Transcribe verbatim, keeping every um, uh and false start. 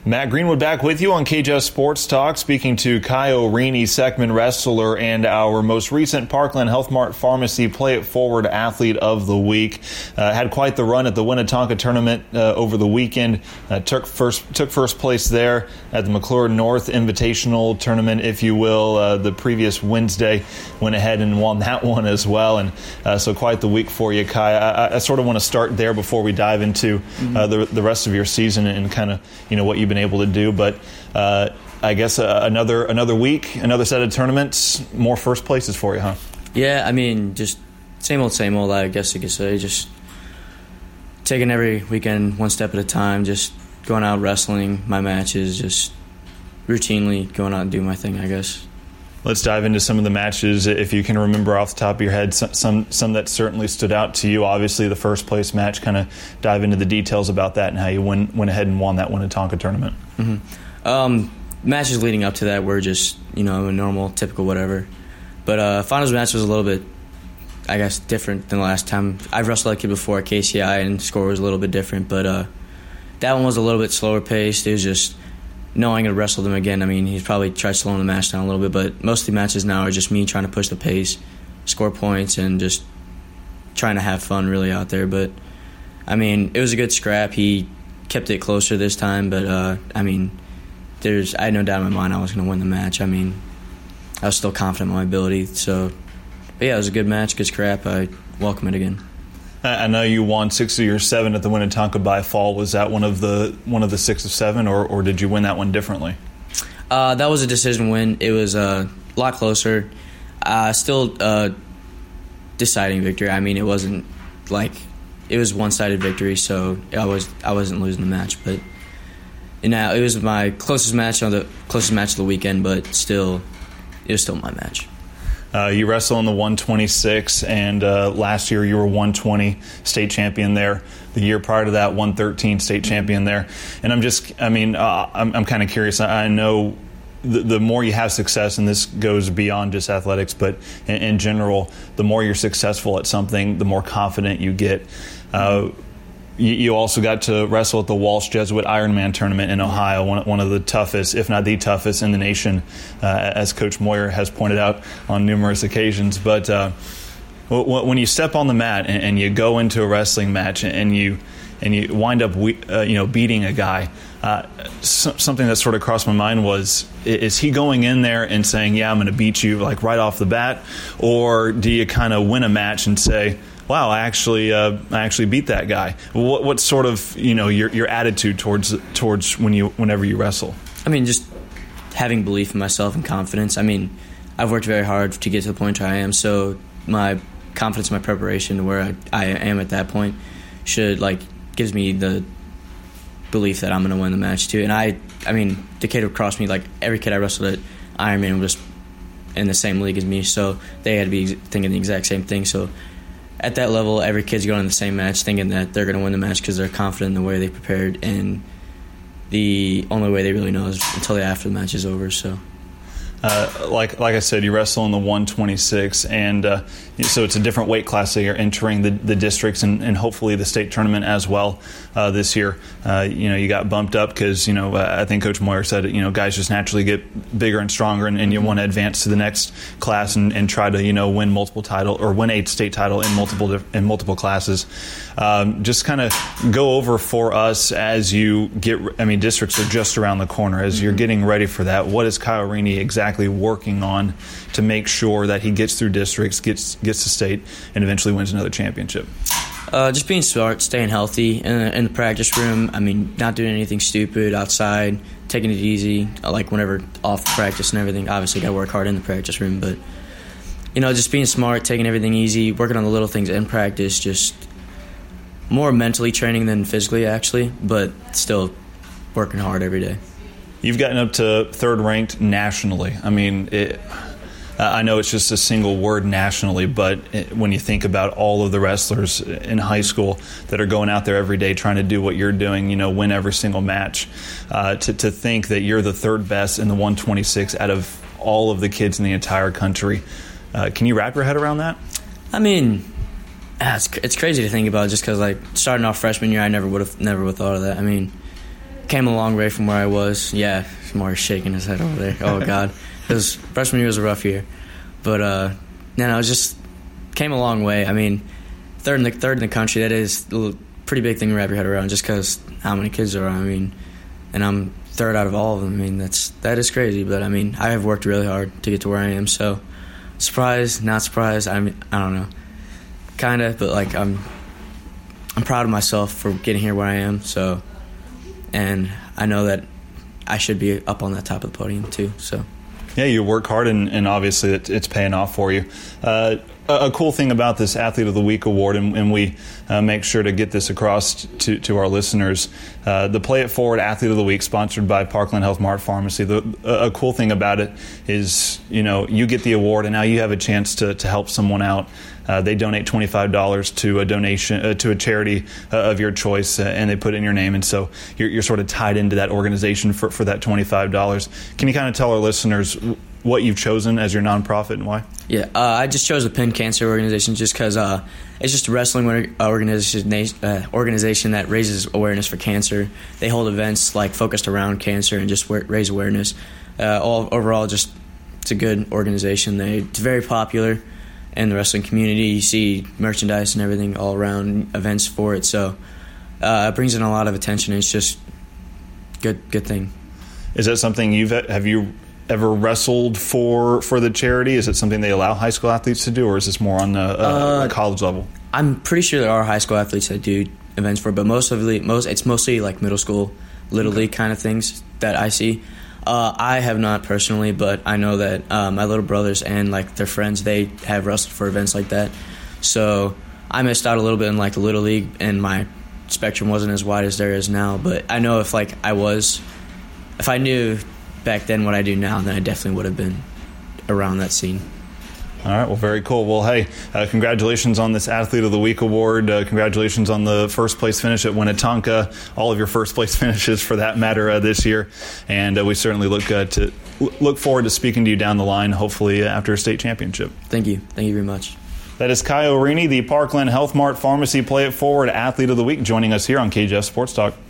Matt Greenwood back with you on K J S Sports Talk, speaking to Kyle Rini, Seckman wrestler, and our most recent Parkland Health Mart Pharmacy Play It Forward Athlete of the Week. Uh, had quite the run at the Winnetonka tournament uh, over the weekend. Uh, took first took first place there at the McClure North Invitational Tournament, if you will, uh, the previous Wednesday. Went ahead and won that one as well, and uh, so quite the week for you, Kai. I, I sort of want to start there before we dive into uh, the the rest of your season and kind of you know what you been able to do, but uh, I guess uh, another another week, another set of tournaments, more first places for you, huh? Yeah, I mean, just same old, same old, I guess you could say. Just taking every weekend one step at a time, just going out wrestling my matches, just routinely going out and doing my thing, I guess. Let's dive into some of the matches, if you can remember off the top of your head, some some, some that certainly stood out to you. Obviously, the first place match, kind of dive into the details about that and how you went, went ahead and won that Winnetonka tournament. Mm-hmm. Um, matches leading up to that were just, you know, a normal, typical whatever. But uh, finals match was a little bit, I guess, different than the last time. I've wrestled that kid before at K C I, and the score was a little bit different. But uh, that one was a little bit slower paced. It was just knowing I wrestled him again. I mean, he's probably tried slowing the match down a little bit, but most of the matches now are just me trying to push the pace, score points, and just trying to have fun really out there. But, I mean, it was a good scrap. He kept it closer this time, but, uh, I mean, there's I had no doubt in my mind I was going to win the match. I mean, I was still confident in my ability. So, but yeah, it was a good match, good scrap. I welcome it again. I know you won six of your seven at the Winnetonka by fall. Was that one of the one of the six of seven, or, or did you win that one differently? Uh, that was a decision win. It was uh, a lot closer. Uh, still uh, deciding victory. I mean, it wasn't like it was one-sided victory, so I was I wasn't losing the match. But you know, it was my closest match on the closest match of the weekend. But still, it was still my match. Uh, you wrestle in the one twenty-six, and uh, last year you were one twenty state champion there. The year prior to that, one thirteen state champion there. And I'm just, I mean, uh, I'm, I'm kind of curious. I, I know the, the more you have success, and this goes beyond just athletics, but in, in general, the more you're successful at something, the more confident you get. Uh, You also got to wrestle at the Walsh Jesuit Ironman tournament in Ohio, one, one of the toughest, if not the toughest, in the nation, uh, as Coach Moyer has pointed out on numerous occasions. But uh, when you step on the mat and, and you go into a wrestling match and you and you wind up uh, you know beating a guy, uh, so, something that sort of crossed my mind was: is he going in there and saying, "Yeah, I'm going to beat you," like right off the bat, or do you kind of win a match and say, wow, I actually, uh, I actually beat that guy? What, what's sort of, you know, your your attitude towards towards when you whenever you wrestle? I mean, just having belief in myself and confidence. I mean, I've worked very hard to get to the point where I am, so my confidence, my preparation, where I, I am at that point, should like gives me the belief that I'm going to win the match too. And I, I mean, the kid across me, like every kid I wrestled at Ironman was in the same league as me, so they had to be thinking the exact same thing. So at that level, every kid's going in the same match thinking that they're going to win the match because they're confident in the way they prepared, and the only way they really know is until after the match is over. So, uh, like like I said, you wrestle in the one twenty-six, and uh, so it's a different weight class that you're entering the, the districts and, and hopefully the state tournament as well uh, this year. Uh, you know, you got bumped up because, you know, uh, I think Coach Moyer said, you know, guys just naturally get bigger and stronger, and, and you want to advance to the next class and, and try to, you know, win multiple title or win a state title in multiple in multiple classes. Um, just kind of go over for us as you get, I mean, districts are just around the corner. As you're getting ready for that, what is Kyle Rini exactly working on to make sure that he gets through districts, gets gets to state, and eventually wins another championship? Uh, just being smart, staying healthy in the, in the practice room. I mean, not doing anything stupid outside, taking it easy, like whenever off practice and everything. Obviously, got to work hard in the practice room, but, you know, just being smart, taking everything easy, working on the little things in practice, just more mentally training than physically, actually, but still working hard every day. You've gotten up to third ranked nationally. I mean, it, I know it's just a single word nationally, but it, when you think about all of the wrestlers in high school that are going out there every day trying to do what you're doing, you know, win every single match, uh, to, to think that you're the third best in the one twenty-six out of all of the kids in the entire country, uh, can you wrap your head around that? I mean, it's, it's crazy to think about, just because, like, starting off freshman year, I never would have never would have thought of that. I mean, came a long way from where I was. Yeah, Mark's shaking his head over there. Oh, God. It was, freshman year was a rough year. But, uh, no, no, it was just came a long way. I mean, third in the, third in the country, that is a pretty big thing to wrap your head around just because how many kids there are. I mean, and I'm third out of all of them. I mean, that's that is crazy. But, I mean, I have worked really hard to get to where I am. So, surprised, not surprised, I mean, I don't know. Kind of, but, like, I'm I'm proud of myself for getting here where I am. So, and I know that I should be up on that top of the podium too. So, yeah, you work hard, and, and obviously it, it's paying off for you. Uh, a, a cool thing about this Athlete of the Week award, and, and we uh, make sure to get this across to, to our listeners, uh, the Play It Forward Athlete of the Week, sponsored by Parkland Health Mart Pharmacy. The, a, a cool thing about it is, you know, you get the award, and now you have a chance to, to help someone out. Uh, they donate twenty-five dollars to a donation uh, to a charity uh, of your choice, uh, and they put in your name, and so you're, you're sort of tied into that organization for, for that twenty-five dollars. Can you kind of tell our listeners what you've chosen as your nonprofit and why? Yeah, uh, I just chose the Penn Cancer Organization just because uh, it's just a wrestling organization uh, organization that raises awareness for cancer. They hold events like focused around cancer and just raise awareness. Uh, all overall, just it's a good organization. They it's very popular in the wrestling community. You see merchandise and everything all around, events for it. So uh, it brings in a lot of attention. It's just good, good thing. Is that something you've have you ever wrestled for for the charity? Is it something they allow high school athletes to do, or is this more on the uh, uh, college level? I'm pretty sure there are high school athletes that do events for it, but most of the most it's mostly like middle school, little okay. league kind of things that I see. Uh, I have not personally, but I know that uh, my little brothers and like their friends, they have wrestled for events like that. So I missed out a little bit in like the little league, and my spectrum wasn't as wide as there is now. But I know if like I was, if I knew back then what I do now, then I definitely would have been around that scene. All right, well, very cool. Well, hey, uh, congratulations on this Athlete of the Week award. Uh, congratulations on the first place finish at Winnetonka, all of your first place finishes for that matter uh, this year. And uh, we certainly look uh, to look forward to speaking to you down the line, hopefully after a state championship. Thank you. Thank you very much. That is Kai Aurini, the Parkland Health Mart Pharmacy Play It Forward Athlete of the Week, joining us here on K J F Sports Talk.